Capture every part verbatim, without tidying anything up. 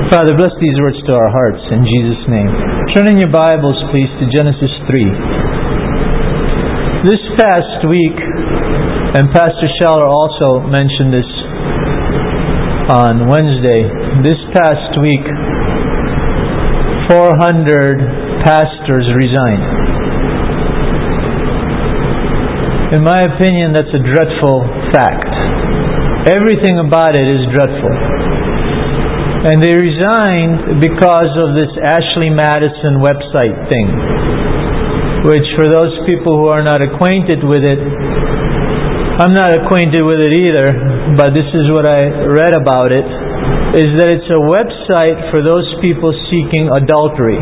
Father, bless these words to our hearts in Jesus' name. Turn in your Bibles, please, to Genesis three. This past week, and Pastor Scheller also mentioned this on Wednesday, this past week, four hundred pastors resigned. In my opinion, that's a dreadful fact. Everything about it is dreadful. And they resigned because of this Ashley Madison website thing, which for those people who are not acquainted with it, I'm not acquainted with it either, but this is what I read about it, is that it's a website for those people seeking adultery.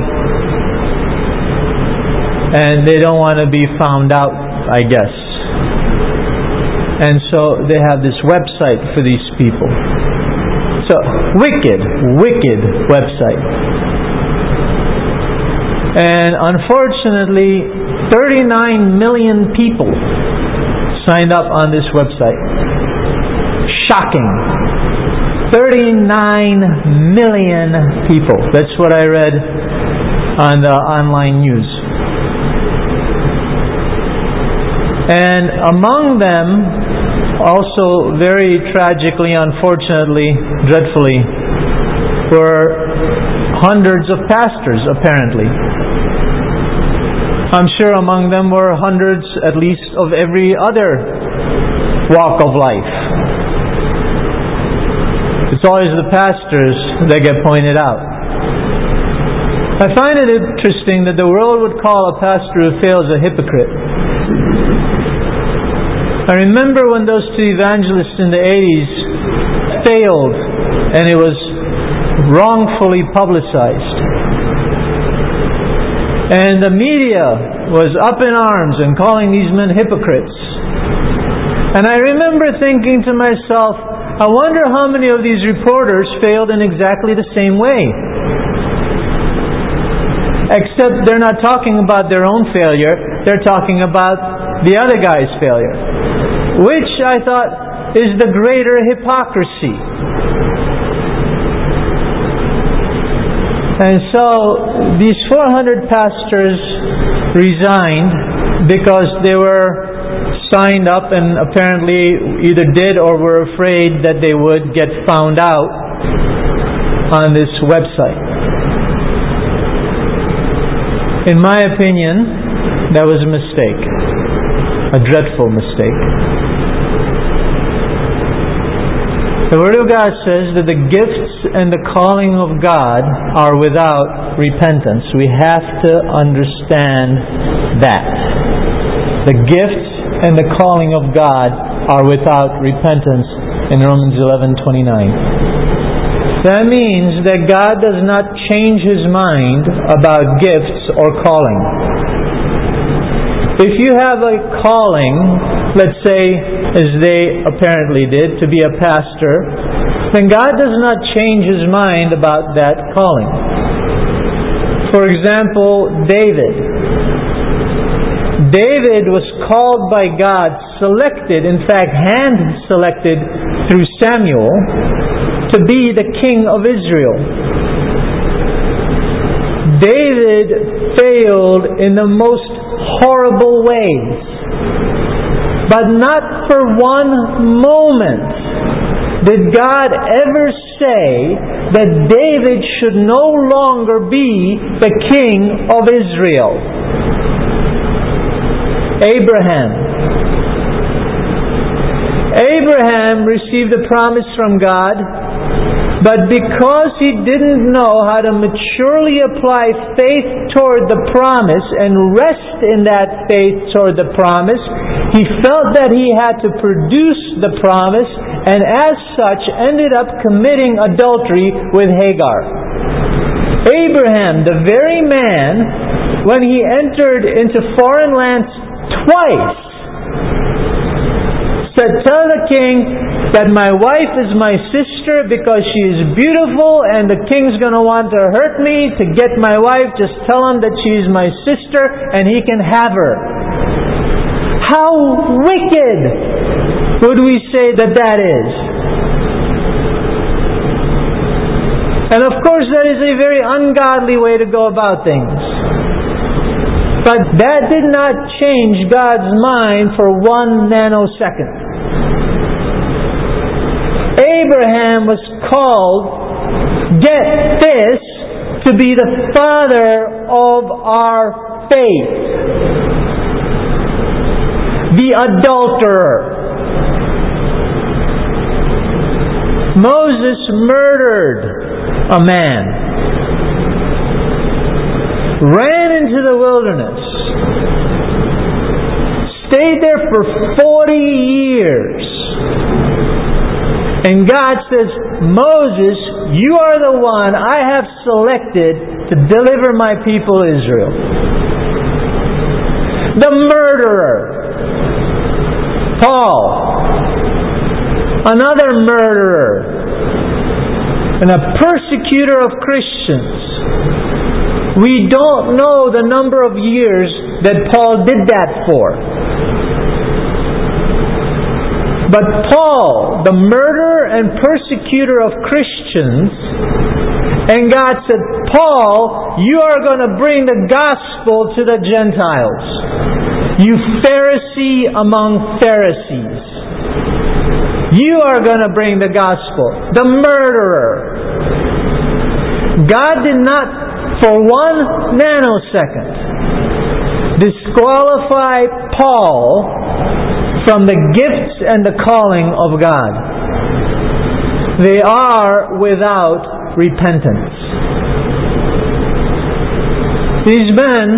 And they don't want to be found out, I guess. And so they have this website for these people. So, wicked, wicked website. And unfortunately, thirty-nine million people signed up on this website. Shocking. thirty-nine million people. That's what I read on the online news. And among them, also very tragically, unfortunately, dreadfully, were hundreds of pastors, apparently. I'm sure among them were hundreds, at least, of every other walk of life. It's always the pastors that get pointed out. I find it interesting that the world would call a pastor who fails a hypocrite. I remember when those two evangelists in the eighties failed and it was wrongfully publicized. And the media was up in arms and calling these men hypocrites. And I remember thinking to myself, I wonder how many of these reporters failed in exactly the same way. Except they're not talking about their own failure, they're talking about the other guy's failure. Which I thought is the greater hypocrisy. And so these four hundred pastors resigned because they were signed up and apparently either did or were afraid that they would get found out on this website. In my opinion, that was a mistake. A dreadful mistake. The Word of God says that the gifts and the calling of God are without repentance. We have to understand that. The gifts and the calling of God are without repentance in Romans eleven twenty-nine. That means that God does not change His mind about gifts or calling. If you have a calling, let's say, as they apparently did, to be a pastor, then God does not change His mind about that calling. For example, David. David was called by God, selected, in fact, hand-selected through Samuel, to be the king of Israel. David failed in the most horrible ways. But not for one moment did God ever say that David should no longer be the king of Israel. Abraham. Abraham received a promise from God, but because he didn't know how to maturely apply faith toward the promise and rest in that faith toward the promise, he felt that he had to produce the promise, and as such ended up committing adultery with Hagar. Abraham, the very man, when he entered into foreign lands twice, said, "Tell the king that my wife is my sister because she is beautiful and the king's going to want to hurt me to get my wife. Just tell him that she is my sister and he can have her." How wicked would we say that that is? And of course that is a very ungodly way to go about things. But that did not change God's mind for one nanosecond. Abraham was called, get this, to be the father of our faith. The adulterer. Moses murdered a man, ran into the wilderness, stayed there for forty years, and God says, Moses, you are the one I have selected to deliver my people Israel. The murderer, Paul, another murderer, and a persecutor of Christians. We don't know the number of years that Paul did that for. But Paul, the murderer and persecutor of Christians, and God said, Paul, you are going to bring the gospel to the Gentiles. You Pharisee among Pharisees. You are going to bring the gospel. The murderer. God did not, for one nanosecond, disqualify Paul from the gifts and the calling of God. They are without repentance. These men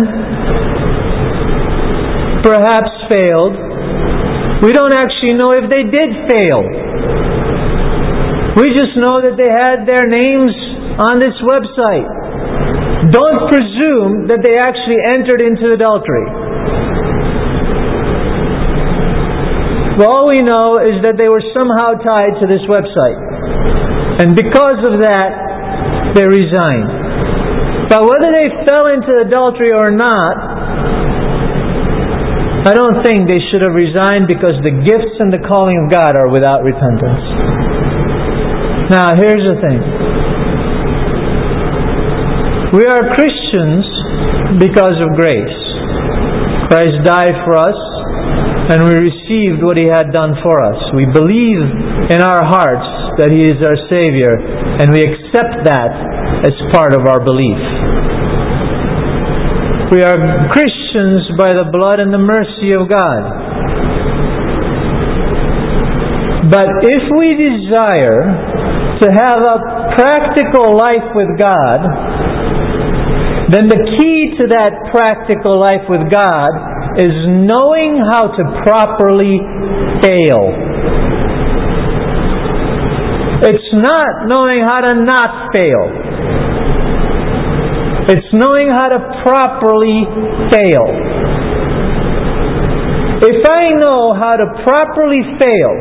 perhaps failed. We don't actually know if they did fail. We just know that they had their names on this website. Don't presume that they actually entered into adultery. All we know is that they were somehow tied to this website. And because of that, they resigned. But whether they fell into adultery or not, I don't think they should have resigned, because the gifts and the calling of God are without repentance. Now, here's the thing. We are Christians because of grace. Christ died for us, and we received what He had done for us. We believe in our hearts that He is our Savior, and we accept that as part of our belief. We are Christians by the blood and the mercy of God. But if we desire to have a practical life with God, then the key to that practical life with God is knowing how to properly fail. It's not knowing how to not fail. It's knowing how to properly fail. If I know how to properly fail,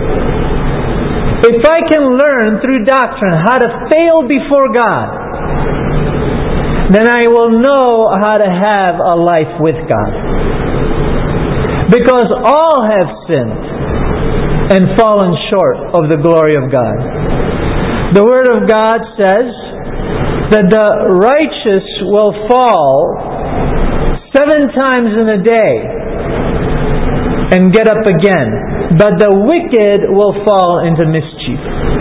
if I can learn through doctrine how to fail before God, then I will know how to have a life with God. Because all have sinned and fallen short of the glory of God. The Word of God says that the righteous will fall seven times in a day and get up again, but the wicked will fall into mischief.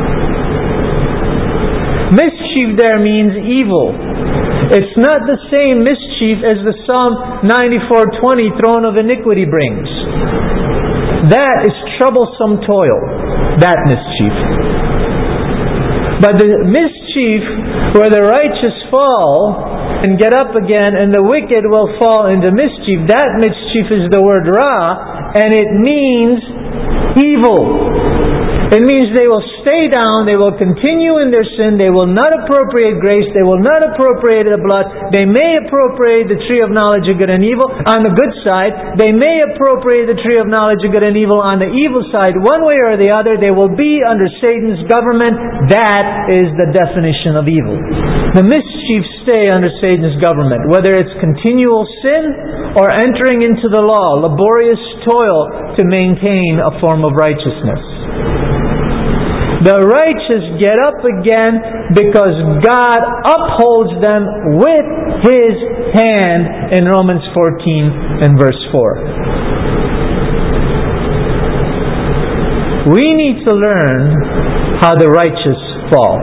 Mischief there means evil. It's not the same mischief as the Psalm ninety-four twenty, throne of iniquity brings. That is troublesome toil, that mischief. But the mischief where the righteous fall and get up again and the wicked will fall into mischief, that mischief is the word ra, and it means evil. It means they will stay down, they will continue in their sin, they will not appropriate grace, they will not appropriate the blood, they may appropriate the tree of knowledge of good and evil on the good side, they may appropriate the tree of knowledge of good and evil on the evil side. One way or the other, they will be under Satan's government. That is the definition of evil. The mischief stay under Satan's government, whether it's continual sin or entering into the law, laborious toil to maintain a form of righteousness. The righteous get up again because God upholds them with His hand in Romans fourteen and verse four. We need to learn how the righteous fall.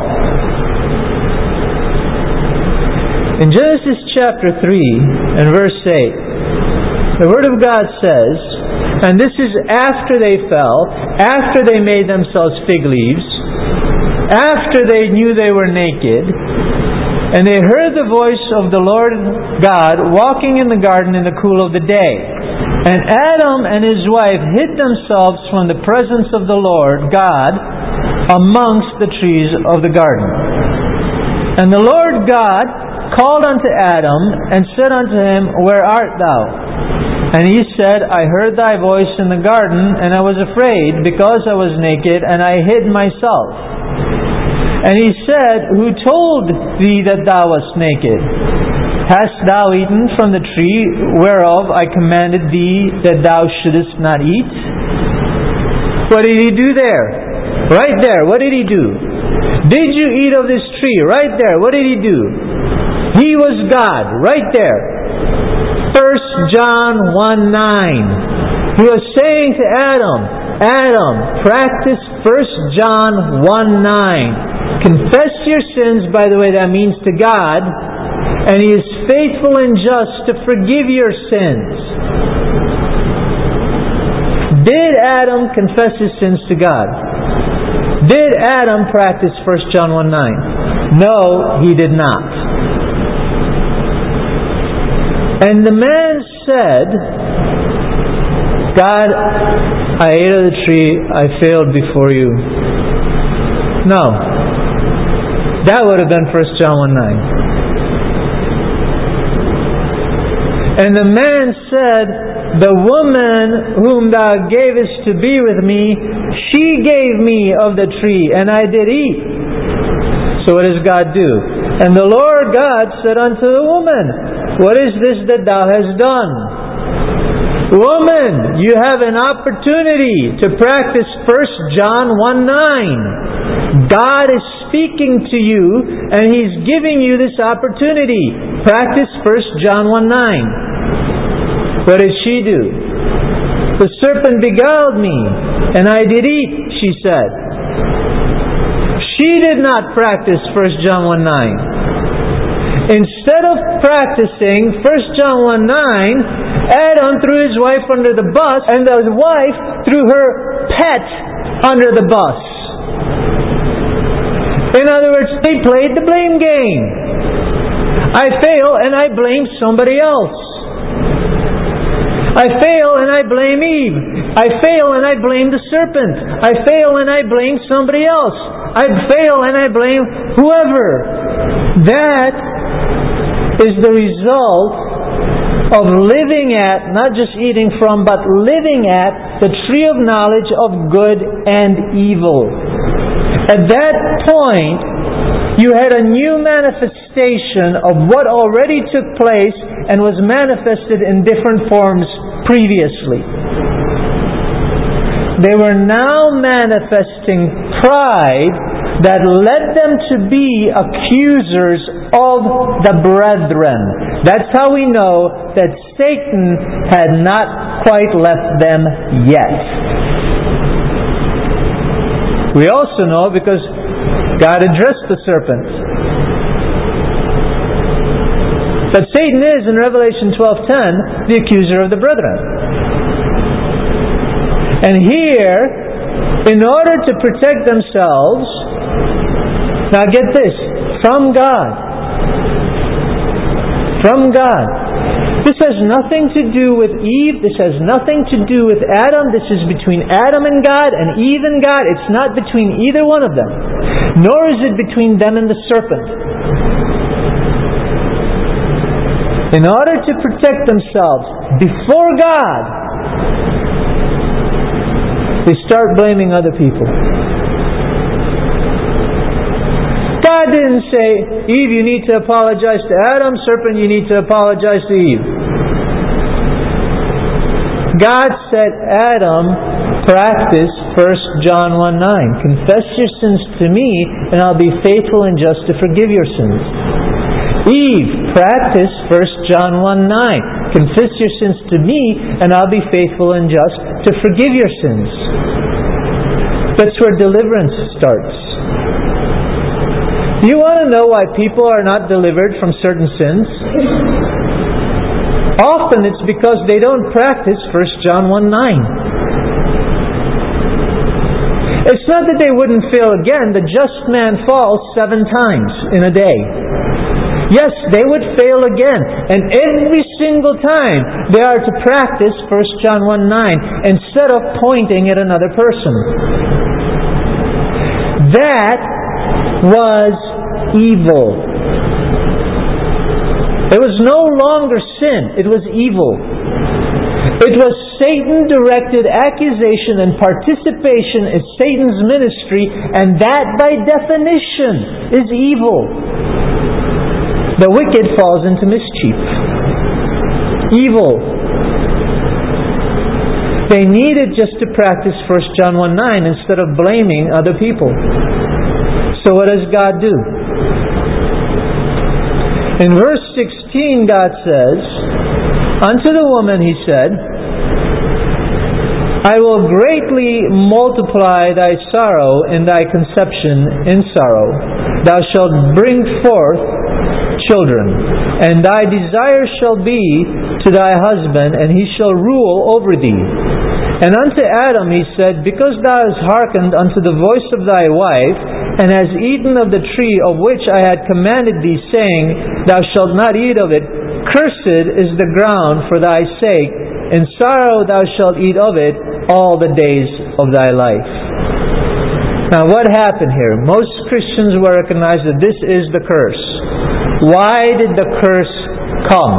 In Genesis chapter three and verse eight, the Word of God says, and this is after they fell, after they made themselves fig leaves, after they knew they were naked, and they heard the voice of the Lord God walking in the garden in the cool of the day. And Adam and his wife hid themselves from the presence of the Lord God amongst the trees of the garden. And the Lord God called unto Adam and said unto him, Where art thou? And he said, I heard thy voice in the garden, and I was afraid, because I was naked, and I hid myself. And he said, Who told thee that thou wast naked? Hast thou eaten from the tree whereof I commanded thee that thou shouldest not eat? What did he do there? Right there, what did he do? Did you eat of this tree? Right there, what did he do? He was God, right there. First John one nine. He was saying to Adam, Adam, practice First John one nine. Confess your sins, by the way, that means to God, and He is faithful and just to forgive your sins. Did Adam confess his sins to God? Did Adam practice First John one nine? No, he did not. And the man said, God, I ate of the tree, I failed before you. No. That would have been First John one nine. And the man said, the woman whom thou gavest to be with me, she gave me of the tree, and I did eat. So what does God do? And the Lord God said unto the woman, What is this that thou hast done? Woman, you have an opportunity to practice First John one nine. God is speaking to you, and He's giving you this opportunity. Practice First John one nine. What did she do? The serpent beguiled me, and I did eat, she said. She did not practice First John one nine. Instead of practicing First John one nine, Adam threw his wife under the bus, and the wife threw her pet under the bus. In other words, they played the blame game. I fail and I blame somebody else. I fail and I blame Eve. I fail and I blame the serpent. I fail and I blame somebody else. I fail and I blame whoever. That is the result of living at, not just eating from, but living at the tree of knowledge of good and evil. At that point, you had a new manifestation of what already took place and was manifested in different forms previously. They were now manifesting pride that led them to be accusers of the brethren. That's how we know that Satan had not quite left them yet. We also know because God addressed the serpent. But Satan is, in Revelation twelve ten, the accuser of the brethren. And here, in order to protect themselves, now get this, from God. From God. This has nothing to do with Eve. This has nothing to do with Adam. This is between Adam and God and Eve and God. It's not between either one of them. Nor is it between them and the serpent. In order to protect themselves before God, they start blaming other people. God didn't say, Eve, you need to apologize to Adam. Serpent, you need to apologize to Eve. God said, Adam, practice First John one nine. Confess your sins to me, and I'll be faithful and just to forgive your sins. Eve, practice First John one nine. Confess your sins to me, and I'll be faithful and just to forgive your sins. That's where deliverance starts. Do you want to know why people are not delivered from certain sins? Often it's because they don't practice First John one nine. It's not that they wouldn't fail again. The just man falls seven times in a day. Yes, they would fail again. And every single time they are to practice First John one nine instead of pointing at another person. That was evil. It was no longer sin. It was evil. It was Satan-directed accusation and participation in Satan's ministry, and that by definition is evil. The wicked falls into mischief. Evil. They needed just to practice First John one nine instead of blaming other people. So what does God do? In verse sixteen, God says, "Unto the woman He said, I will greatly multiply thy sorrow and thy conception in sorrow. Thou shalt bring forth children, and thy desire shall be to thy husband, and he shall rule over thee. And unto Adam He said, Because thou hast hearkened unto the voice of thy wife, and hast eaten of the tree of which I had commanded thee, saying, Thou shalt not eat of it, cursed is the ground for thy sake, in sorrow thou shalt eat of it all the days of thy life." Now what happened here? Most Christians will recognize that this is the curse. Why did the curse come?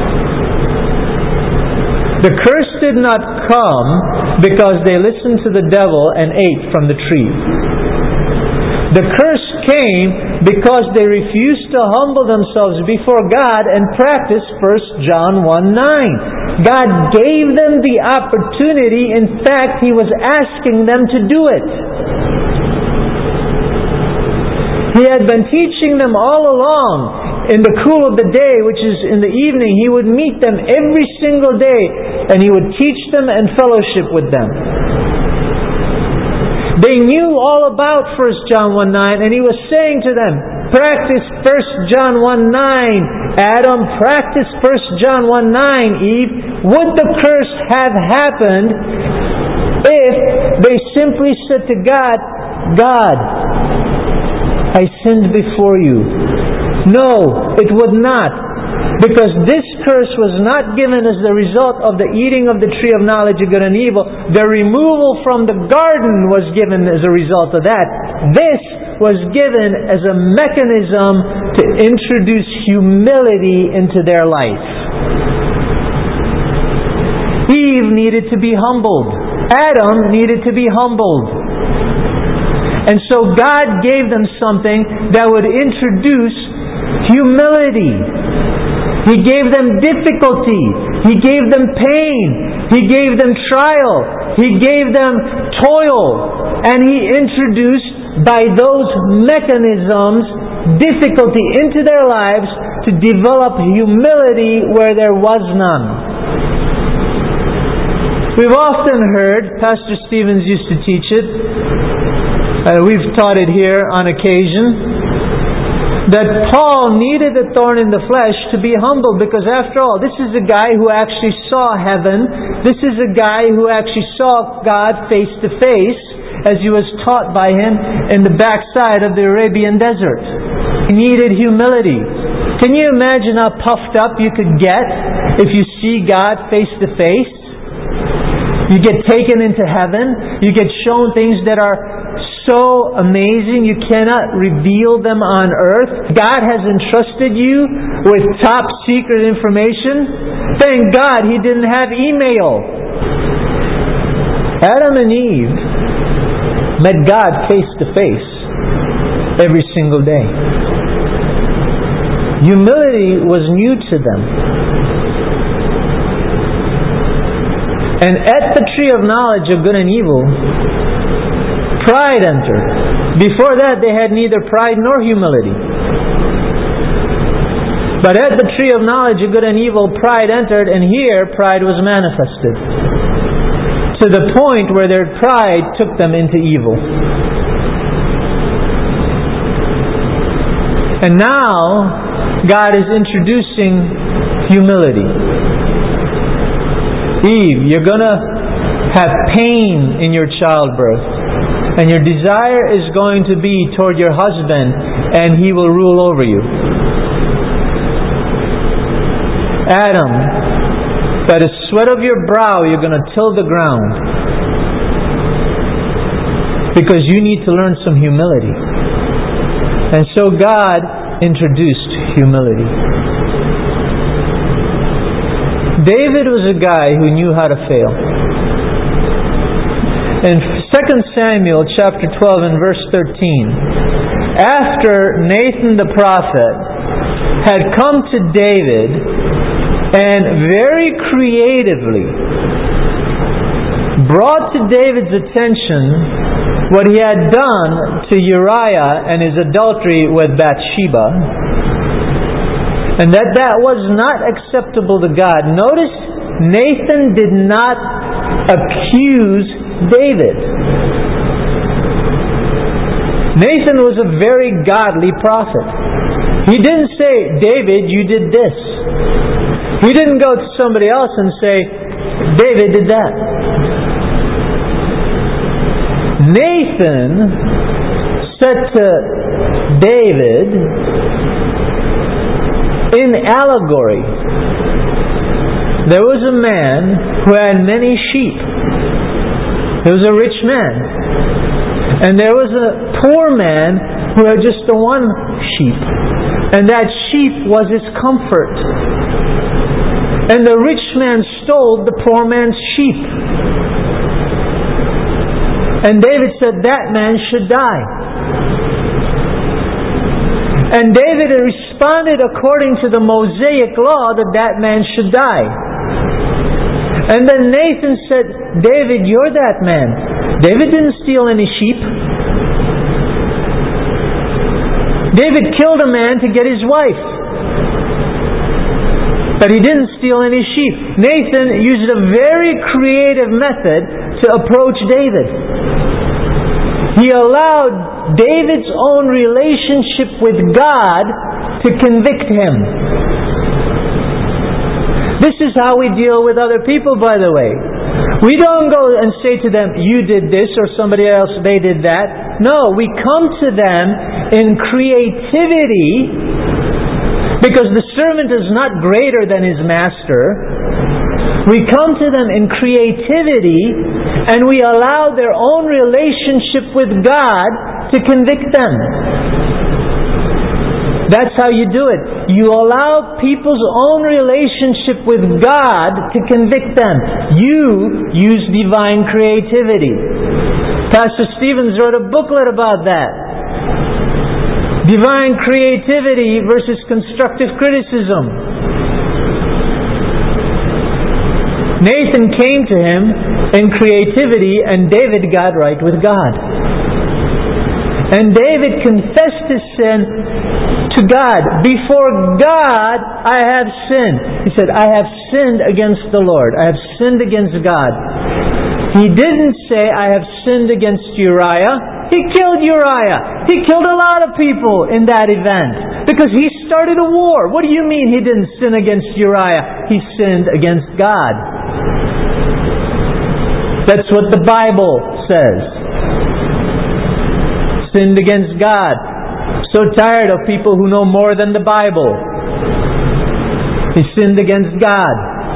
The curse did not come because they listened to the devil and ate from the tree. The curse came because they refused to humble themselves before God and practice First John one nine. God gave them the opportunity. In fact, He was asking them to do it. He had been teaching them all along. In the cool of the day, which is in the evening, He would meet them every single day, and He would teach them and fellowship with them. They knew all about First John one nine, and He was saying to them, practice First John one nine. Adam, practice First John one nine. Eve, would the curse have happened if they simply said to God, God, I sinned before you? No, it would not. Because this curse was not given as the result of the eating of the tree of knowledge of good and evil. The removal from the garden was given as a result of that. This was given as a mechanism to introduce humility into their life. Eve needed to be humbled. Adam needed to be humbled. And so God gave them something that would introduce humility. He gave them difficulty. He gave them pain. He gave them trial. He gave them toil. And He introduced, by those mechanisms, difficulty into their lives to develop humility where there was none. We've often heard, Pastor Stevens used to teach it, uh, we've taught it here on occasion, that Paul needed a thorn in the flesh to be humble, because after all, this is a guy who actually saw heaven. This is a guy who actually saw God face to face as he was taught by Him in the backside of the Arabian desert. He needed humility. Can you imagine how puffed up you could get if you see God face to face? You get taken into heaven. You get shown things that are so amazing you cannot reveal them on earth. God has entrusted you with top secret information. Thank God He didn't have email. Adam and Eve met God face to face every single day. Humility was new to them. And at the tree of knowledge of good and evil, pride entered. Before that, they had neither pride nor humility. But at the tree of knowledge of good and evil, pride entered, and here pride was manifested, to the point where their pride took them into evil. And now, God is introducing humility. Eve, you're going to have pain in your childbirth, and your desire is going to be toward your husband, and he will rule over you. Adam, by the sweat of your brow, you're going to till the ground, because you need to learn some humility. And so God introduced humility. David was a guy who knew how to fail. In Second Samuel chapter twelve and verse thirteen, after Nathan the prophet had come to David and very creatively brought to David's attention what he had done to Uriah and his adultery with Bathsheba, and that that was not acceptable to God. Notice, Nathan did not accuse David. Nathan was a very godly prophet. He didn't say, David, you did this. He didn't go to somebody else and say, David did that. Nathan said to David, in allegory, there was a man who had many sheep. There was a rich man. And there was a poor man who had just the one sheep. And that sheep was his comfort. And the rich man stole the poor man's sheep. And David said, that man should die. And David responded according to the Mosaic law that that man should die. And then Nathan said, David, you're that man. David didn't steal any sheep. David killed a man to get his wife. But he didn't steal any sheep. Nathan used a very creative method to approach David. He allowed David's own relationship with God to convict him. This is how we deal with other people, by the way. We don't go and say to them, you did this, or somebody else, they did that. No, we come to them in creativity, because the servant is not greater than his master. We come to them in creativity, and we allow their own relationship with God to convict them. That's how you do it. You allow people's own relationship with God to convict them. You use divine creativity. Pastor Stevens wrote a booklet about that. Divine creativity versus constructive criticism. Nathan came to him in creativity, and David got right with God. And David confessed his sin to God. Before God, I have sinned. He said, I have sinned against the Lord. I have sinned against God. He didn't say, I have sinned against Uriah. He killed Uriah. He killed a lot of people in that event, because he started a war. What do you mean he didn't sin against Uriah? He sinned against God. That's what the Bible says. Sinned against God. So tired of people who know more than the Bible. He sinned against God.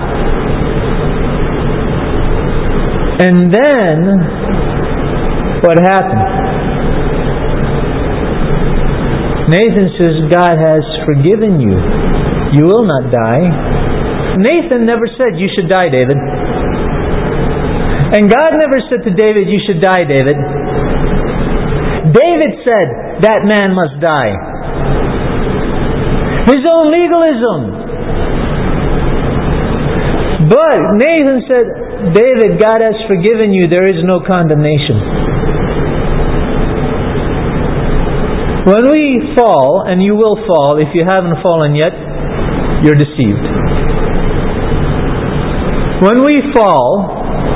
And then, what happened? Nathan says, God has forgiven you. You will not die. Nathan never said, you should die, David. And God never said to David, you should die, David. David said, that man must die. His own legalism. But Nathan said, David, God has forgiven you. There is no condemnation. When we fall, and you will fall, if you haven't fallen yet, you're deceived. When we fall,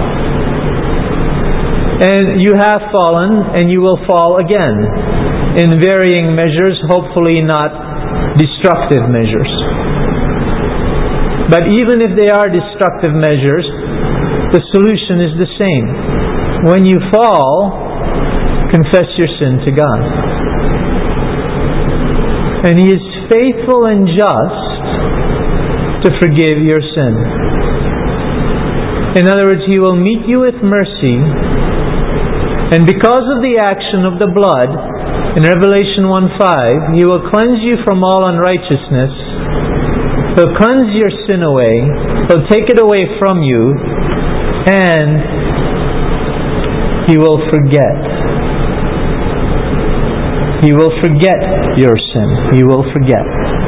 and you have fallen, and you will fall again, in varying measures, hopefully not destructive measures. But even if they are destructive measures, the solution is the same. When you fall, confess your sin to God. And He is faithful and just to forgive your sin. In other words, He will meet you with mercy, and because of the action of the blood, in Revelation one five, He will cleanse you from all unrighteousness. He'll cleanse your sin away. He'll take it away from you. And He will forget. He will forget your sin. He will forget.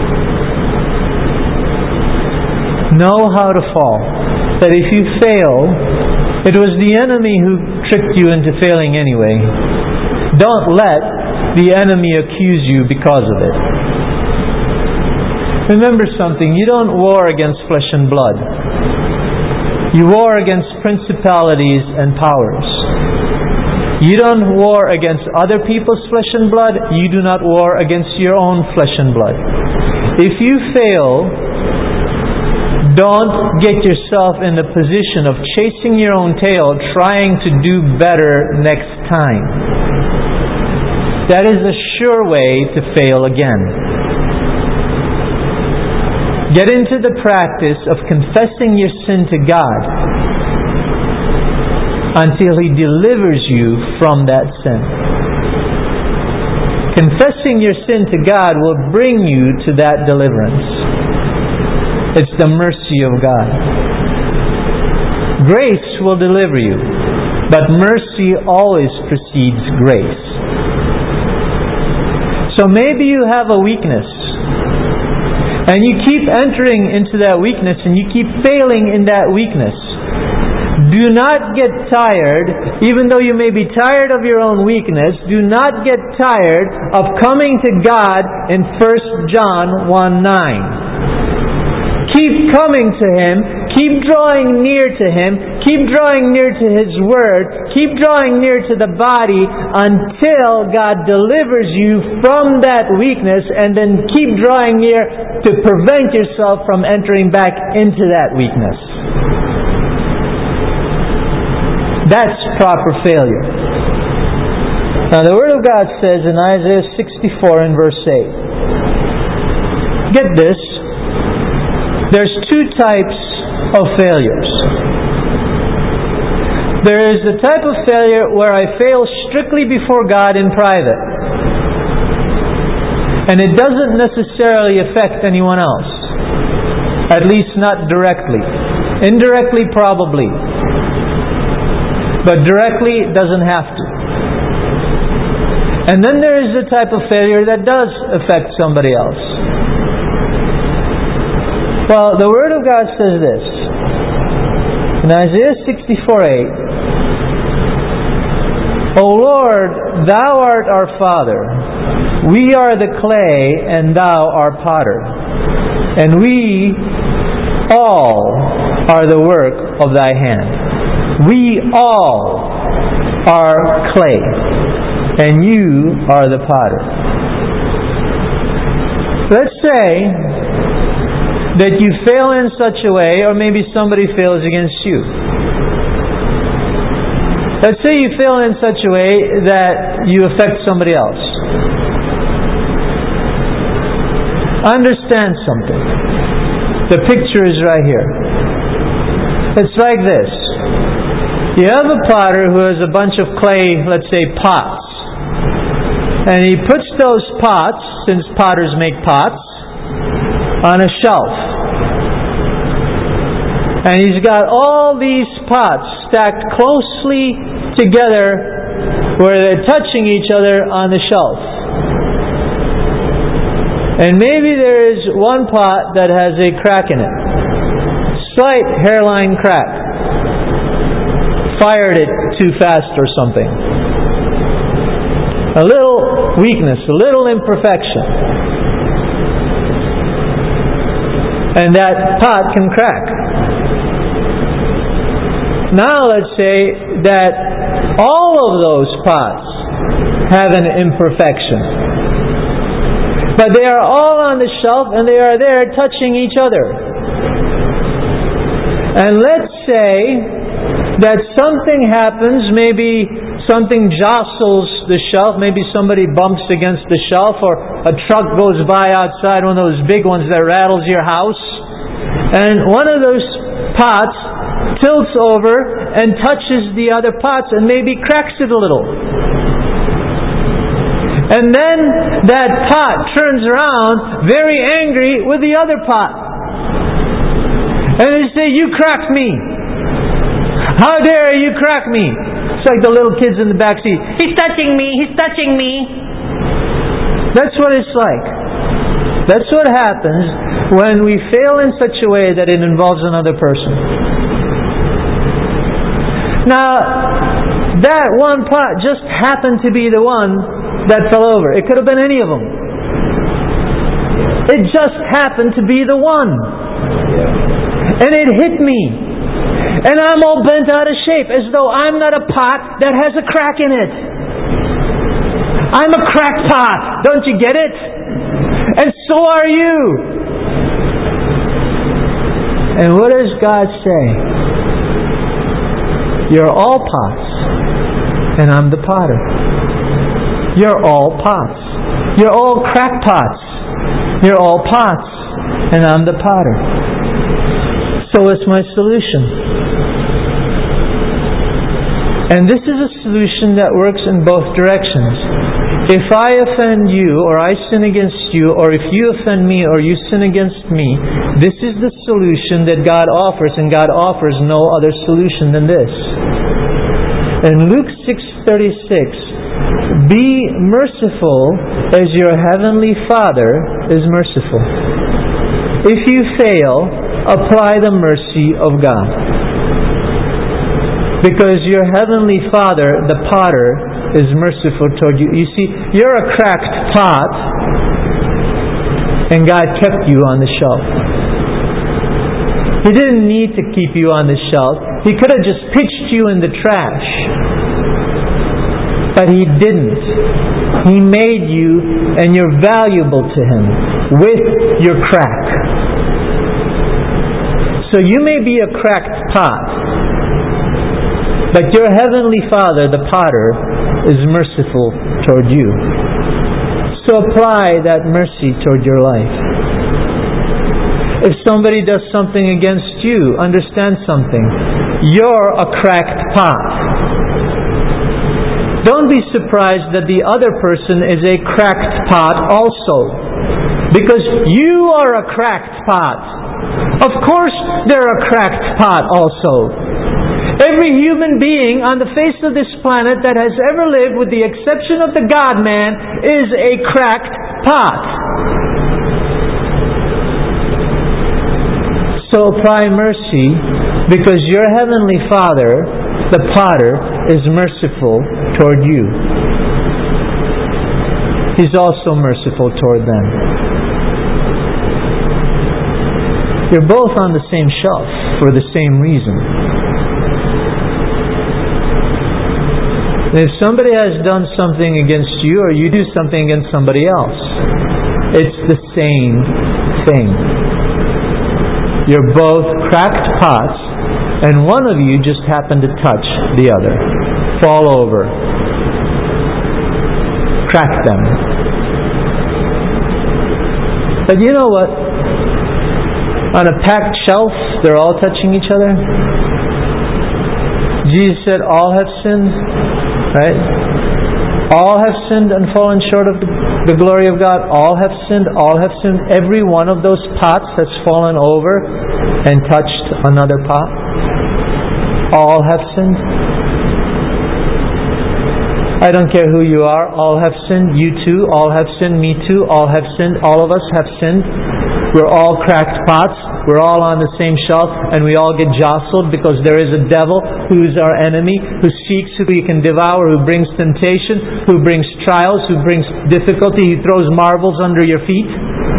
Know how to fall. That if you fail, it was the enemy who tricked you into failing anyway. Don't let the enemy accuse you because of it. Remember something, you don't war against flesh and blood. You war against principalities and powers. You don't war against other people's flesh and blood. You do not war against your own flesh and blood. If you fail, don't get yourself in the position of chasing your own tail, trying to do better next time. That is a sure way to fail again. Get into the practice of confessing your sin to God until He delivers you from that sin. Confessing your sin to God will bring you to that deliverance. It's the mercy of God. Grace will deliver you, but mercy always precedes grace. So maybe you have a weakness, and you keep entering into that weakness, and you keep failing in that weakness. Do not get tired, even though you may be tired of your own weakness, do not get tired of coming to God in First John one nine. Keep coming to Him, keep drawing near to Him, keep drawing near to His Word, keep drawing near to the body until God delivers you from that weakness, and then keep drawing near to prevent yourself from entering back into that weakness. That's proper failure. Now the Word of God says in Isaiah sixty-four and verse eight, get this, there's two types of failures. There is the type of failure where I fail strictly before God in private, and it doesn't necessarily affect anyone else, at least not directly. Indirectly, probably, but directly it doesn't have to. And then there is the type of failure that does affect somebody else. Well, the Word of God says this in Isaiah sixty-four eight, O Lord, Thou art our Father. We are the clay, and Thou art potter. And we all are the work of Thy hand. We all are clay, and You are the potter. Let's say that you fail in such a way, or maybe somebody fails against you. Let's say you fail in such a way that you affect somebody else. Understand something. The picture is right here. It's like this. You have a potter who has a bunch of clay, let's say pots. And he puts those pots, since potters make pots, on a shelf. And he's got all these pots stacked closely together where they're touching each other on the shelf. And maybe there is one pot that has a crack in it. slight hairline crack. Fired it too fast or something. A little weakness, a little imperfection. And that pot can crack. Now let's say that all of those pots have an imperfection. But they are all on the shelf and they are there touching each other. And let's say that something happens, maybe something jostles the shelf, maybe somebody bumps against the shelf, or a truck goes by outside, one of those big ones that rattles your house, and one of those pots tilts over and touches the other pots and maybe cracks it a little. And then that pot turns around very angry with the other pot. And they say, "You cracked me. How dare you crack me?" It's like the little kids in the back seat. "He's touching me, he's touching me." That's what it's like. That's what happens when we fail in such a way that it involves another person. Now, that one pot just happened to be the one that fell over. It could have been any of them. It just happened to be the one. And it hit me. And I'm all bent out of shape, as though I'm not a pot that has a crack in it. I'm a cracked pot. Don't you get it? And so are you. And what does God say? You're all pots, and I'm the potter. You're all pots. You're all cracked pots. You're all pots, and I'm the potter. So what's my solution? And this is a solution that works in both directions. If I offend you, or I sin against you, or if you offend me, or you sin against me, this is the solution that God offers, and God offers no other solution than this. In Luke six thirty-six, be merciful as your heavenly Father is merciful. If you fail, apply the mercy of God. Because your heavenly Father, the potter, is merciful toward you. You see, you're a cracked pot, and God kept you on the shelf. He didn't need to keep you on the shelf. He could have just pitched you in the trash. But He didn't. He made you, and you're valuable to Him with your crack. So you may be a cracked pot, but your heavenly Father, the potter, is merciful toward you. So apply that mercy toward your life. If somebody does something against you, understand something. You're a cracked pot. Don't be surprised that the other person is a cracked pot also. Because you are a cracked pot. Of course they're a cracked pot also. Every human being on the face of this planet that has ever lived, with the exception of the God-man, is a cracked pot. So apply mercy, because your heavenly Father, the potter, is merciful toward you. He's also merciful toward them. You're both on the same shelf for the same reason. If somebody has done something against you, or you do something against somebody else, it's the same thing. You're both cracked pots, and one of you just happened to touch the other. Fall over. Crack them. But you know what? On a packed shelf, they're all touching each other. Jesus said, all have sinned. Right? All have sinned and fallen short of the glory of God. All have sinned. All have sinned. Every one of those pots has fallen over and touched another pot. All have sinned. I don't care who you are. All have sinned. You too. All have sinned. Me too. All have sinned. All of us have sinned. We're all cracked pots. we're all on the same shelf, and we all get jostled because there is a devil who is our enemy, who seeks who he can devour, who brings temptation, who brings trials, who brings difficulty, he throws marbles under your feet.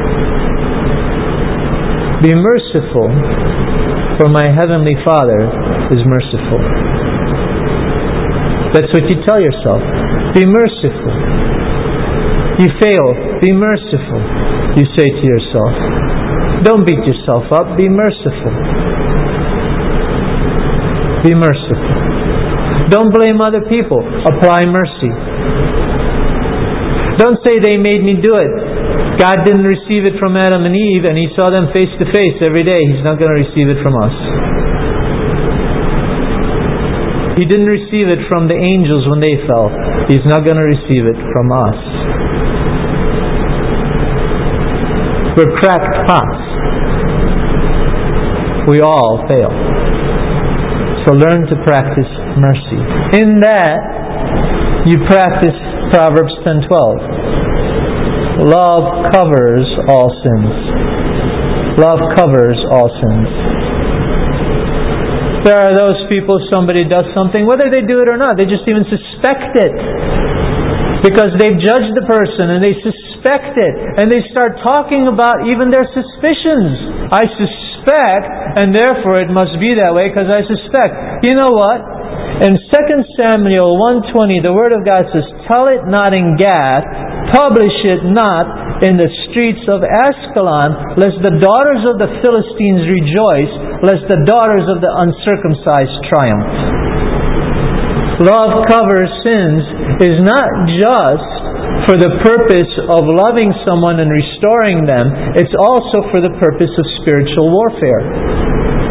Be merciful, for my heavenly Father is merciful. That's what you tell yourself. Be merciful. You fail. Be merciful. You say to yourself. Don't beat yourself up. Be merciful. Be merciful. Don't blame other people. Apply mercy. Don't say they made me do it. God didn't receive it from Adam and Eve, and He saw them face to face every day. He's not going to receive it from us. He didn't receive it from the angels when they fell. He's not going to receive it from us. We're cracked pots. We all fail. So learn to practice mercy. In that, you practice Proverbs ten twelve. Love covers all sins. Love covers all sins. There are those people, somebody does something, whether they do it or not, they just even suspect it. Because they've judged the person and they suspect it. And they start talking about even their suspicions. I suspect, and therefore it must be that way because I suspect. You know what? In Second Samuel one twenty, the Word of God says, tell it not in Gath, publish it not in the streets of Ascalon, lest the daughters of the Philistines rejoice, lest the daughters of the uncircumcised triumph. Love covers sins is not just for the purpose of loving someone and restoring them, it's also for the purpose of spiritual warfare.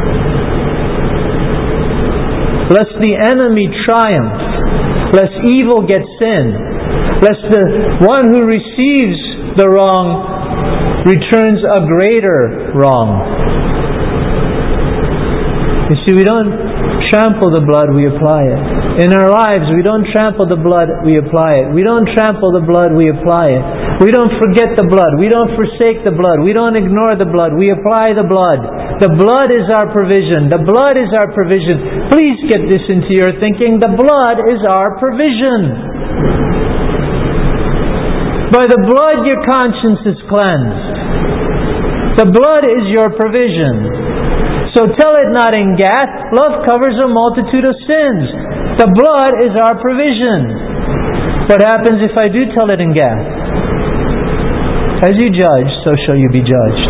Lest the enemy triumph, lest evil gets in, lest the one who receives the wrong returns a greater wrong. You see, we don't trample the blood, we apply it. In our lives, we don't trample the blood, we apply it. We don't trample the blood, we apply it. We don't forget the blood. We don't forsake the blood. We don't ignore the blood. We apply the blood. The blood is our provision. The blood is our provision. Please get this into your thinking. The blood is our provision. By the blood your conscience is cleansed. The blood is your provision. So tell it not in Gath. Love covers a multitude of sins. The blood is our provision. What happens if I do tell it in Gath? As you judge, so shall you be judged.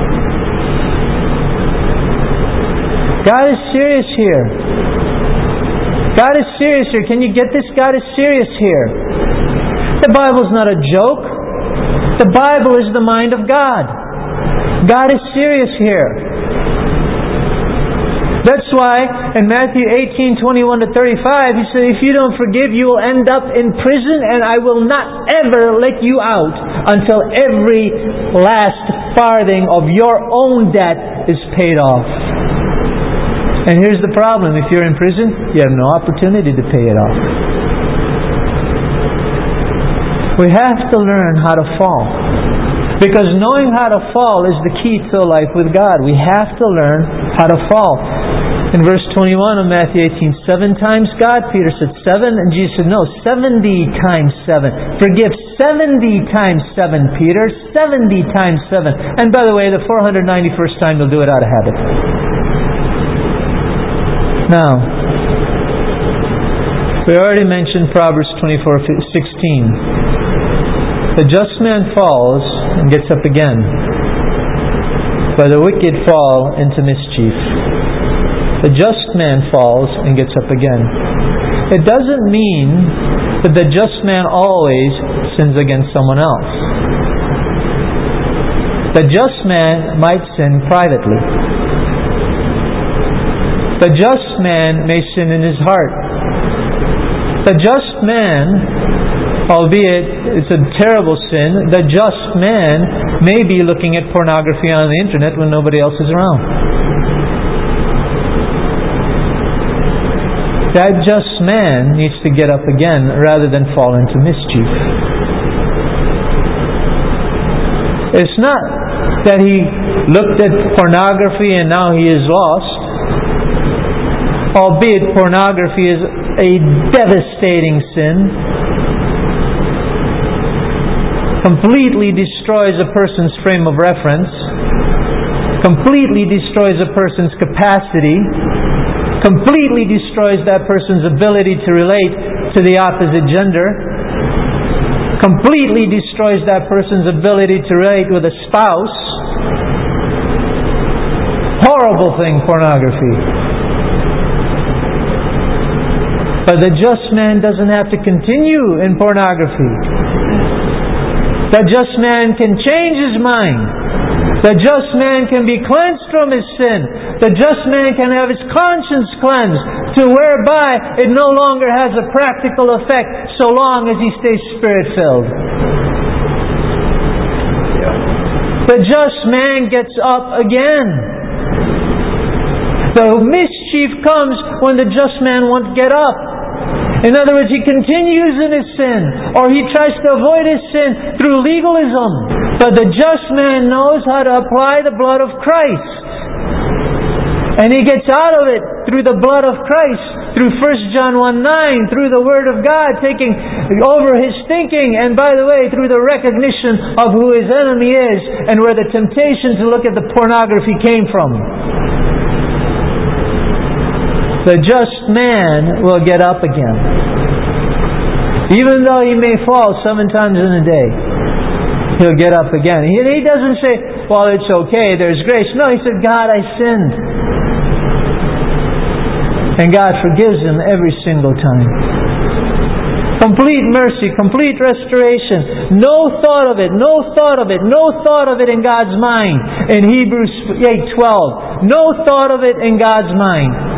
God is serious here. God is serious here. Can you get this? God is serious here. The Bible is not a joke. The Bible is the mind of God. God is serious here. That's why in Matthew eighteen, twenty-one to thirty-five, He said, if you don't forgive, you will end up in prison, and I will not ever let you out until every last farthing of your own debt is paid off. And here's the problem. If you're in prison, you have no opportunity to pay it off. We have to learn how to fall. Because knowing how to fall is the key to a life with God. We have to learn how to fall. In verse twenty-one of Matthew eighteen, seven times God? Peter said seven, and Jesus said no, seventy times seven. Forgive seventy times seven, Peter. seventy times seven. And by the way, the four hundred ninety-first time you'll do it out of habit. Now, we already mentioned Proverbs twenty-four sixteen. The just man falls and gets up again, but the wicked fall into mischief. The just man falls and gets up again. It doesn't mean that the just man always sins against someone else. The just man might sin privately. The just man may sin in his heart. The just man, albeit it's a terrible sin, the just man may be looking at pornography on the internet when nobody else is around. That just man needs to get up again rather than fall into mischief. It's not that he looked at pornography and now he is lost. Albeit pornography is a devastating sin. Completely destroys a person's frame of reference. Completely destroys a person's capacity. Completely destroys that person's ability to relate to the opposite gender. Completely destroys that person's ability to relate with a spouse. Horrible thing, pornography. But the just man doesn't have to continue in pornography. The just man can change his mind. The just man can be cleansed from his sin. The just man can have his conscience cleansed, to whereby it no longer has a practical effect so long as he stays Spirit-filled. The just man gets up again. The mischief comes when the just man won't get up. In other words, he continues in his sin, or he tries to avoid his sin through legalism. But the just man knows how to apply the blood of Christ. And he gets out of it through the blood of Christ, through First John one nine, through the Word of God taking over his thinking, and by the way, through the recognition of who his enemy is, and where the temptation to look at the pornography came from. The just man will get up again. Even though he may fall seven times in a day, he'll get up again. He, he doesn't say, well, it's okay, there's grace. No, he said, God, I sinned. And God forgives him every single time. Complete mercy, complete restoration. No thought of it, no thought of it, no thought of it in God's mind. In Hebrews eight twelve. No thought of it in God's mind.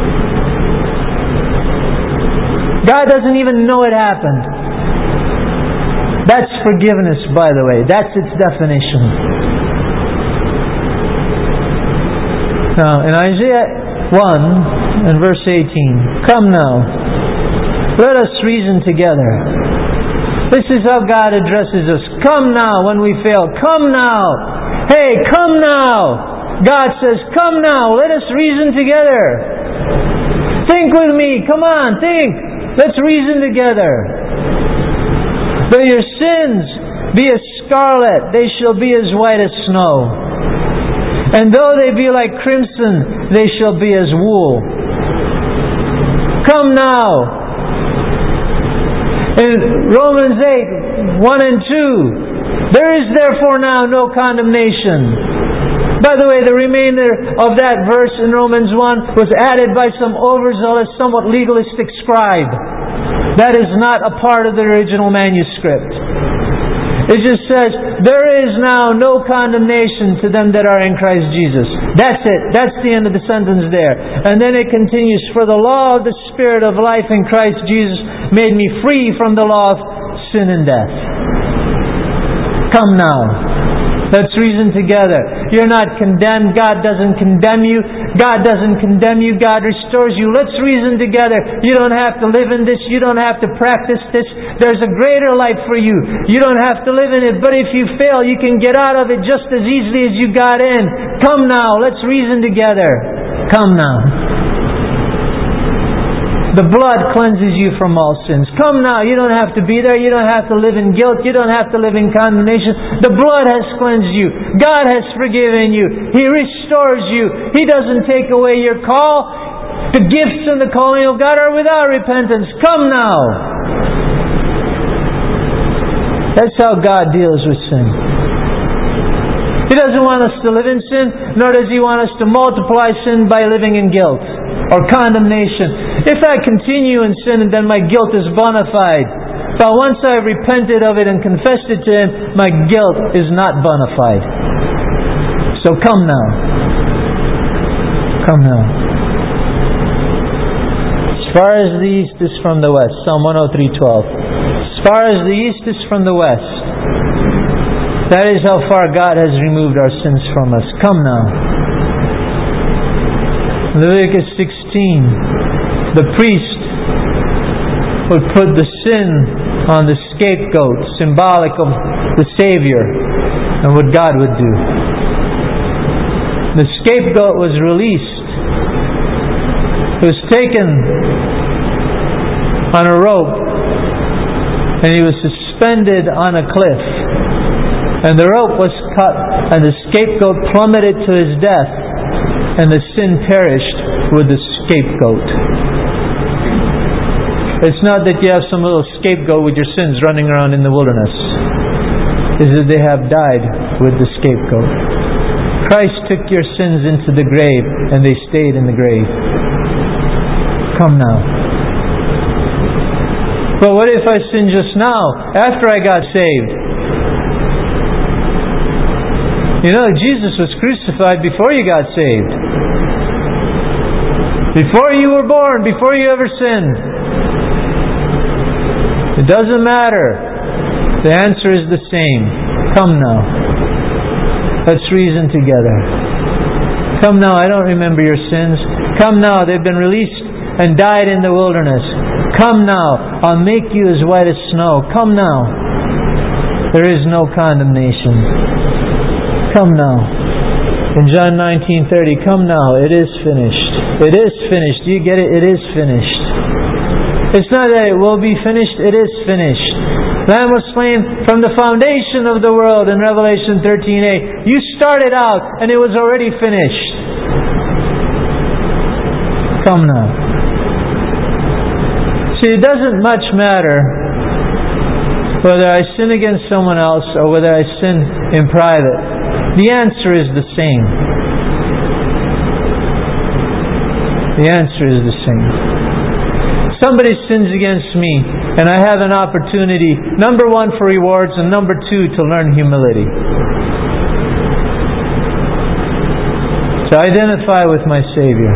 God doesn't even know it happened. That's forgiveness, by the way. That's its definition. Now, in Isaiah one and verse eighteen, come now, let us reason together. This is how God addresses us. Come now when we fail. Come now. Hey, come now. God says, come now. Let us reason together. Think with me. Come on, think. Let's reason together. Though your sins be as scarlet, they shall be as white as snow. And though they be like crimson, they shall be as wool. Come now. In Romans eight, one and two, there is therefore now no condemnation. By the way, the remainder of that verse in Romans one was added by some overzealous, somewhat legalistic scribe. That is not a part of the original manuscript. It just says, there is now no condemnation to them that are in Christ Jesus. That's it. That's the end of the sentence there. And then it continues, for the law of the Spirit of life in Christ Jesus made me free from the law of sin and death. Come now. Let's reason together. You're not condemned. God doesn't condemn you. God doesn't condemn you. God restores you. Let's reason together. You don't have to live in this. You don't have to practice this. There's a greater life for you. You don't have to live in it. But if you fail, you can get out of it just as easily as you got in. Come now. Let's reason together. Come now. The blood cleanses you from all sins. Come now, you don't have to be there. You don't have to live in guilt. You don't have to live in condemnation. The blood has cleansed you. God has forgiven you. He restores you. He doesn't take away your call. The gifts and the calling of God are without repentance. Come now. That's how God deals with sin. He doesn't want us to live in sin, nor does He want us to multiply sin by living in guilt or condemnation. If I continue in sin, then my guilt is bona fide. But once I've repented of it and confessed it to Him, my guilt is not bona fide. So come now. Come now. As far as the east is from the west. Psalm one oh three twelve. As far as the east is from the west. That is how far God has removed our sins from us. Come now. Leviticus sixteen. The priest would put the sin on the scapegoat, symbolic of the Savior. and what God would do. The scapegoat was released. He was taken on a rope, and he was suspended on a cliff. And the rope was cut, and the scapegoat plummeted to his death, and the sin perished with the scapegoat. It's not that you have some little scapegoat with your sins running around in the wilderness. It's that they have died with the scapegoat. Christ took your sins into the grave, and they stayed in the grave. Come now. But what if I sin just now, after I got saved? You know, Jesus was crucified before you got saved. Before you were born, before you ever sinned. It doesn't matter. The answer is the same. Come now. Let's reason together. Come now, I don't remember your sins. Come now, they've been released and died in the wilderness. Come now, I'll make you as white as snow. Come now. There is no condemnation. Come now. In John nineteen thirty, come now, it is finished. It is finished. Do you get it? It is finished. It's not that it will be finished, it is finished. Lamb was slain from the foundation of the world in Revelation thirteen eight. You started out and it was already finished. Come now. See, it doesn't much matter whether I sin against someone else or whether I sin in private. The answer is the same. The answer is the same. Somebody sins against me, and I have an opportunity, number one, for rewards, and number two, to learn humility. To identify with my Savior.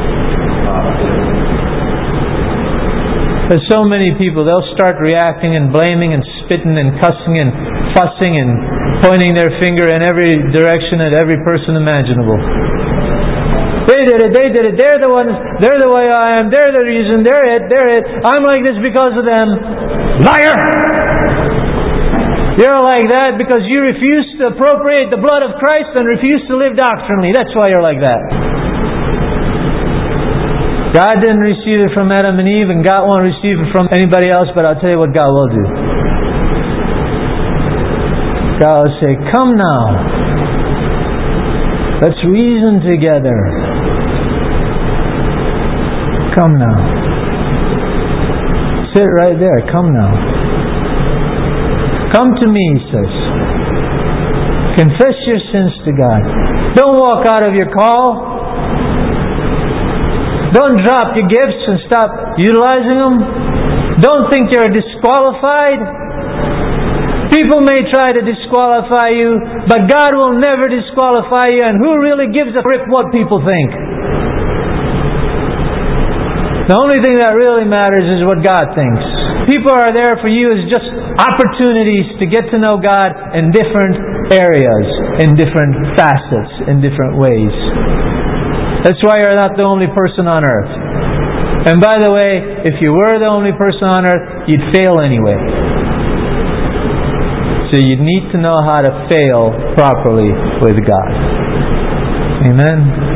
There's so many people, they'll start reacting and blaming and spitting and cussing and fussing and pointing their finger in every direction at every person imaginable. They did it, they did it, they're the ones, they're the way I am, they're the reason, they're it, they're it, I'm like this because of them. Liar! You're like that because you refuse to appropriate the blood of Christ and refuse to live doctrinally. That's why you're like that. God didn't receive it from Adam and Eve, and God won't receive it from anybody else, but I'll tell you what God will do. God will say, come now. Let's reason together. Come now. Sit right there. Come now. Come to me, he says. Confess your sins to God. Don't walk out of your call. Don't drop your gifts and stop utilizing them. Don't think you're disqualified. People may try to disqualify you, but God will never disqualify you, and who really gives a rip what people think? The only thing that really matters is what God thinks. People are there for you as just opportunities to get to know God in different areas, in different facets, in different ways. That's why you're not the only person on earth. And by the way, if you were the only person on earth, you'd fail anyway. So you need to know how to fail properly with God. Amen.